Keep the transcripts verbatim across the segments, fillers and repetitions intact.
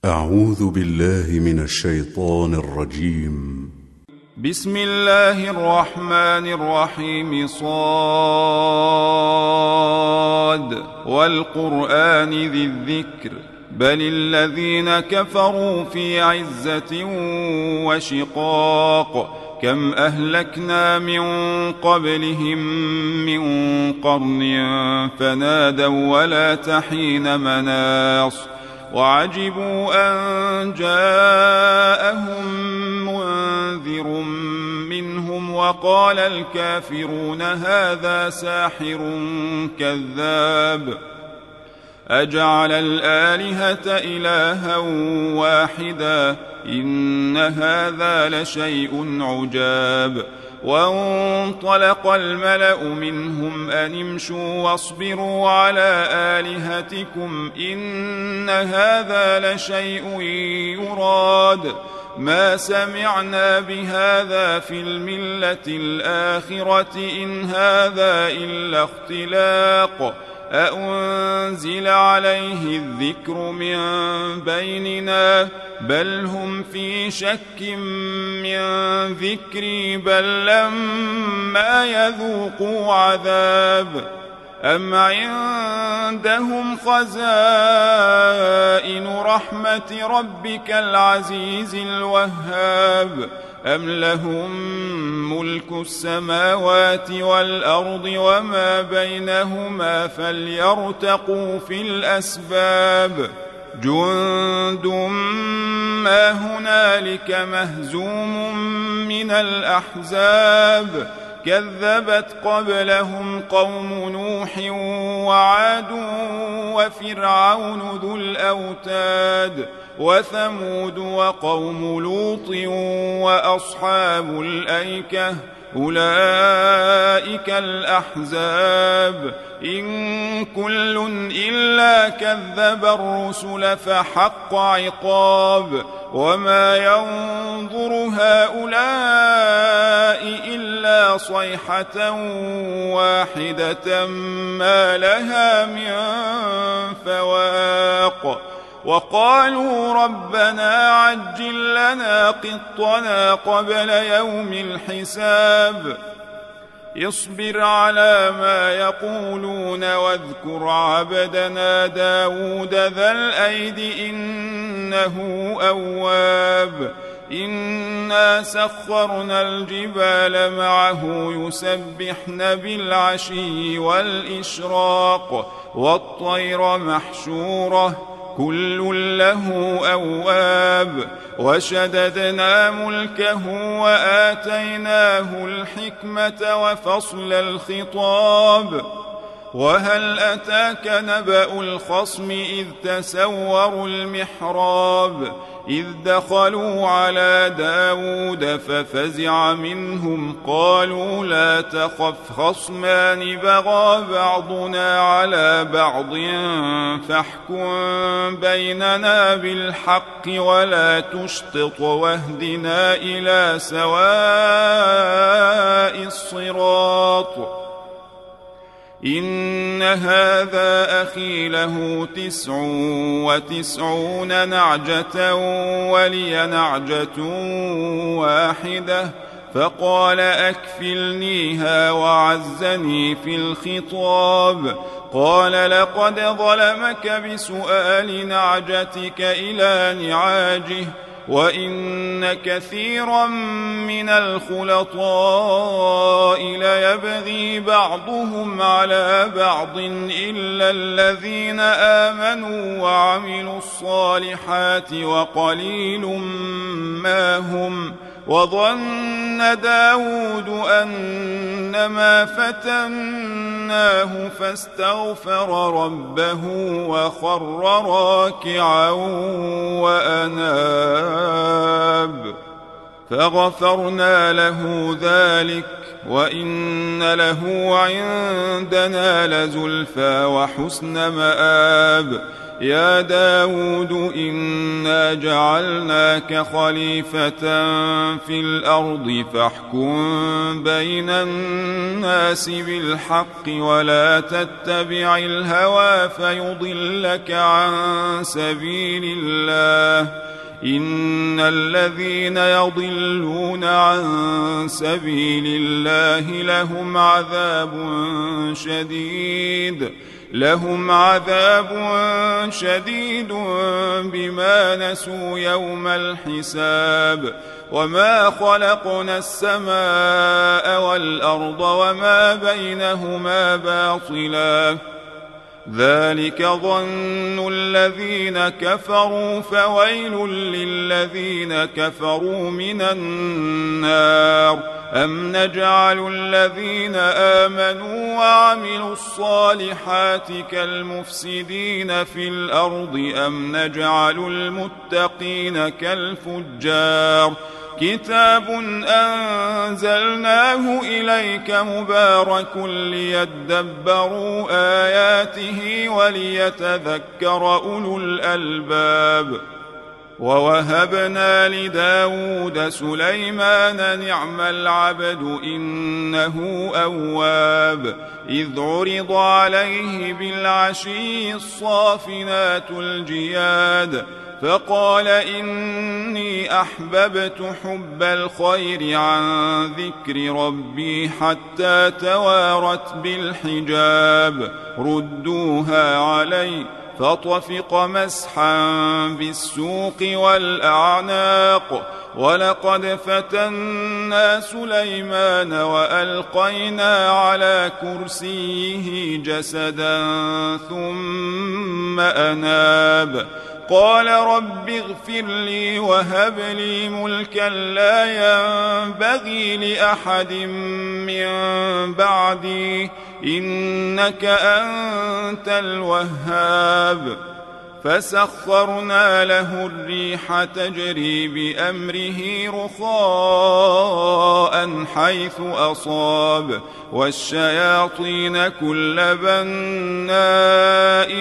أعوذ بالله من الشيطان الرجيم. بسم الله الرحمن الرحيم. صاد والقرآن ذي الذكر بل الذين كفروا في عزة وشقاق كم أهلكنا من قبلهم من قرن فنادوا ولا تحين مناص وعجبوا أن جاءهم منذر منهم وقال الكافرون هذا ساحر كذاب أجعل الآلهة إلها واحدا إن هذا لشيء عجاب وانطلق الملأ منهم أن امشوا واصبروا على آلهتكم إن هذا لشيء يراد ما سمعنا بهذا في الملة الآخرة إن هذا إلا اختلاق أأنزل عليه الذكر من بيننا بل هم في شك من ذكري بل لما يذوقوا عذاب أم عندهم خزائن رحمة ربك العزيز الوهاب أم لهم ملك السماوات والأرض وما بينهما فليرتقوا في الأسباب جند ما هنالك مهزوم من الأحزاب كذبت قبلهم قوم نوح وعاد وفرعون ذو الأوتاد وثمود وقوم لوط وأصحاب الأيكة أولئك الأحزاب إن كل إلا كذب الرسل فحق عقاب وما ينظر هؤلاء إلا صيحة واحدة ما لها من فواق وقالوا ربنا عجل لنا قطنا قبل يوم الحساب اصبر على ما يقولون واذكر عبدنا داود ذا الأيد إنه أواب إنا سخرنا الجبال معه يسبحن بالعشي والإشراق والطير محشورة كل له أواب وشددنا ملكه وآتيناه الحكمة وفصل الخطاب وهل أتاك نبأ الخصم إذ تسوروا المحراب إذ دخلوا على داود ففزع منهم قالوا لا تخف خصمان بغى بعضنا على بعض فاحكم بيننا بالحق ولا تشطط واهدنا إلى سواء الصراط إن هذا أخي له تسع وتسعون نعجة ولي نعجة واحدة فقال أكفلنيها وعزني في الخطاب قال لقد ظلمك بسؤال نعجتك إلى نعاجه وإن كثيرا من الخلطاء ليبغي بعضهم على بعض إلا الذين آمنوا وعملوا الصالحات وقليل ما هم وظن داود أنما فتناه فاستغفر ربه وخر راكعا وأناب فغفرنا له ذلك وإن له عندنا لزلفى وحسن مآب يا داود إنا جعلناك خليفة في الأرض فاحكم بين الناس بالحق ولا تتبع الهوى فيضلك عن سبيل الله إن الذين يضلون عن سبيل الله لهم عذاب شديد لهم عذاب شديد بما نسوا يوم الحساب وما خلقنا السماء والأرض وما بينهما باطلا ذلك ظن الذين كفروا فويل للذين كفروا من النار أم نجعل الذين آمنوا وعملوا الصالحات كالمفسدين في الأرض أم نجعل المتقين كالفجار كتاب أنزلناه إليك مبارك ليدبروا آياته وليتذكر أولو الألباب ووهبنا لداود سليمان نعم العبد إنه أواب إذ عرض عليه بالعشي الصافنات الجياد فقال إني أحببت حب الخير عن ذكر ربي حتى توارت بالحجاب ردوها علي فطفق مسحا بالسوق والأعناق ولقد فتنا سليمان وألقينا على كرسيه جسدا ثم أناب قال رب اغفر لي وهب لي ملكا لا ينبغي لأحد من بعدي إنك أنت الوهاب فسخرنا له الريح تجري بأمره رخاء حيث أصاب والشياطين كل بناء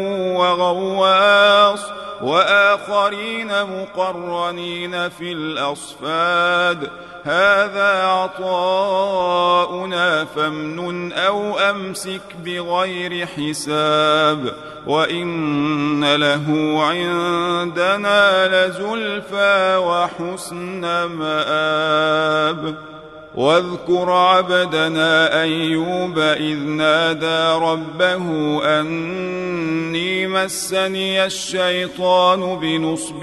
وغواص وآخرين مقرنين في الأصفاد هذا عطاؤنا فامنن أو أمسك بغير حساب وإن له عندنا لزلفى وحسن مآب واذكر عبدنا أيوب إذ نادى ربه أني مسني الشيطان بنصب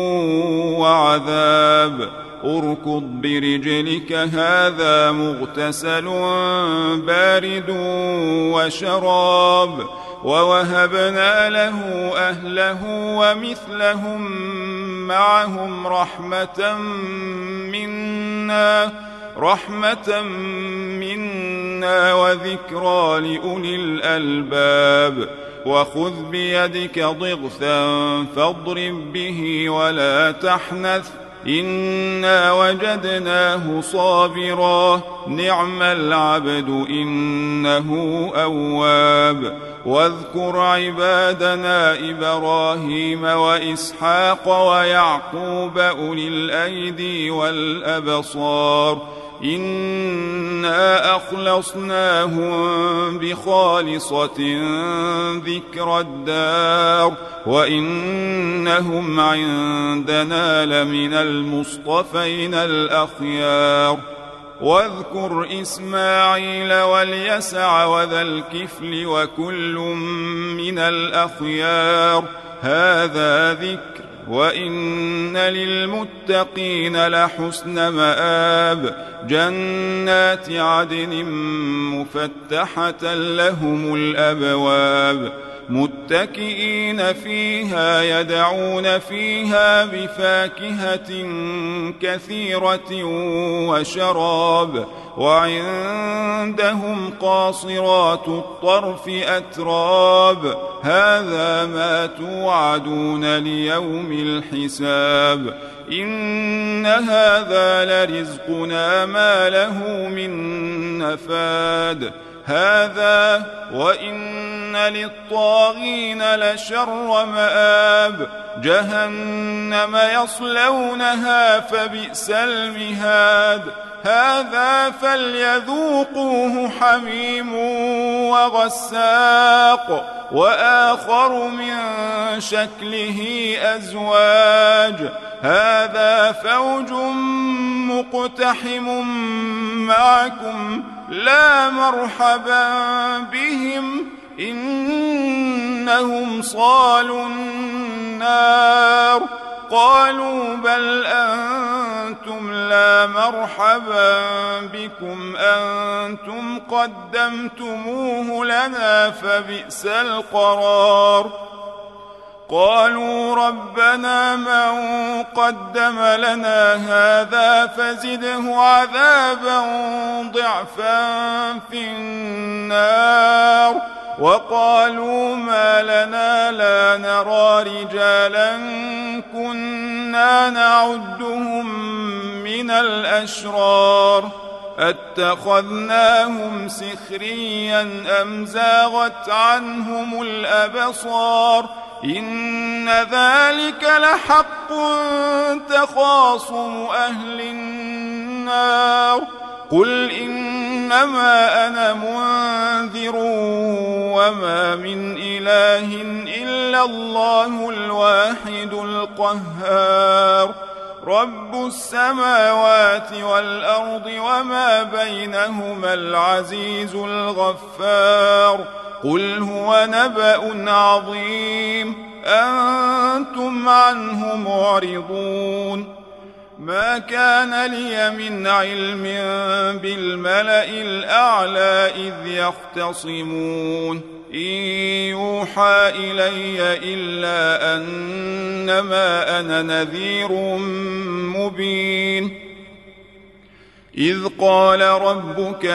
وعذاب اركض برجلك هذا مغتسل بارد وشراب ووهبنا له أهله ومثلهم معهم رحمة منا رحمة منا وذكرى لأولي الألباب وخذ بيدك ضغثا فاضرب به ولا تحنث إنا وجدناه صابرا نعم العبد إنه أواب واذكر عبادنا إبراهيم وإسحاق ويعقوب أولي الأيدي والأبصار إنا أخلصناهم بخالصة ذكر الدار وإنهم عندنا لمن المصطفين الأخيار واذكر إسماعيل واليسع وذا الكفل وكل من الأخيار هذا ذكر وإن للمتقين لحسن مآب جنات عدن مفتحة لهم الأبواب متكئين فيها يدعون فيها بفاكهة كثيرة وشراب وعندهم قاصرات الطرف أتراب هذا ما توعدون ليوم الحساب إن هذا لرزقنا ما له من نفاد هذا وإن للطاغين لشر مآب جهنم يصلونها فبئس المهاد هذا فليذوقوه حميم وغساق وآخر من شكله أزواج هذا فوج مقتحم معكم لا مرحبا بهم إنهم صالوا النار قالوا بل أنتم لا مرحبا بكم أنتم قدمتموه لنا فبئس القرار قالوا ربنا من قدم لنا هذا فزده عذابا ضعفا في النار وقالوا ما لنا لا نرى رجالا كنا نعدهم من الأشرار أتخذناهم سخريا أم زاغت عنهم الأبصار إن ذلك لحق تخاصم أهل النار قل إنما أنا منذر وما من إله إلا الله الواحد القهار رب السماوات والأرض وما بينهما العزيز الغفار قل هو نبأ عظيم أنتم عنه معرضون ما كان لي من علم بالملأ الأعلى إذ يختصمون إن يوحى إلي إلا أنما أنا نذير مبين إذ قال ربك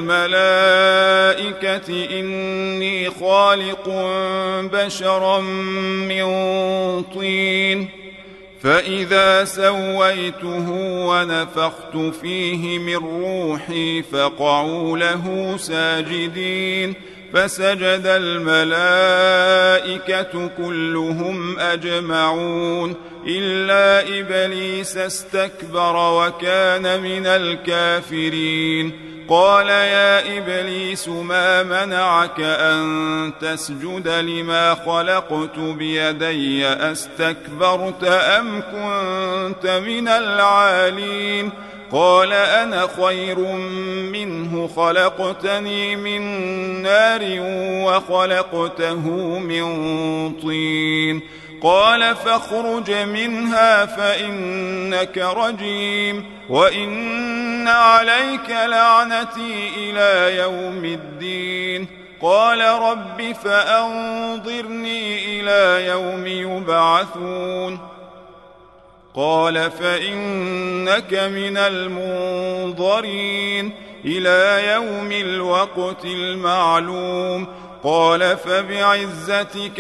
للملائكة إني خالق بشرا من طين فإذا سويته ونفخت فيه من روحي فقعوا له ساجدين فسجد الملائكة كلهم أجمعون إلا إبليس استكبر وكان من الكافرين قال يا إبليس ما منعك أن تسجد لما خلقت بيدي أستكبرت أم كنت من العالين قال أنا خير منه خلقتني من نار وخلقته من طين قال فاخرج منها فإنك رجيم وإن عليك لعنتي إلى يوم الدين قال رب فأنظرني إلى يوم يبعثون قال فإنك من المنظرين إلى يوم الوقت المعلوم قال فبعزتك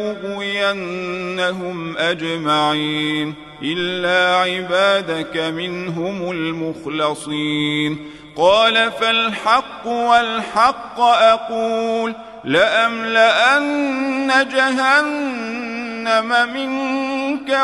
لأغوينهم أجمعين إلا عبادك منهم المخلصين قال فالحق والحق أقول لأملأن جهنم منك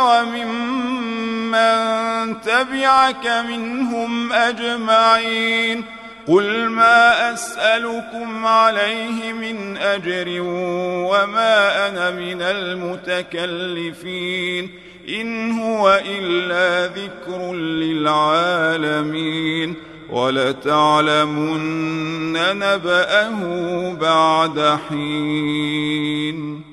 وممن تبعك منهم أجمعين قل ما أسألكم عليه من أجر وما أنا من المتكلفين إن هو إلا ذكر للعالمين ولتعلمن نبأه بعد حين